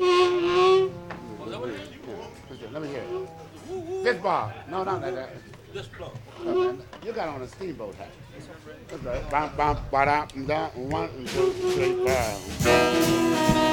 Let me hear it. This bar. No, not like that. You got on a steamboat hat. That's right. Bam, bam, ba-da, da, 1, 2, 3, 4.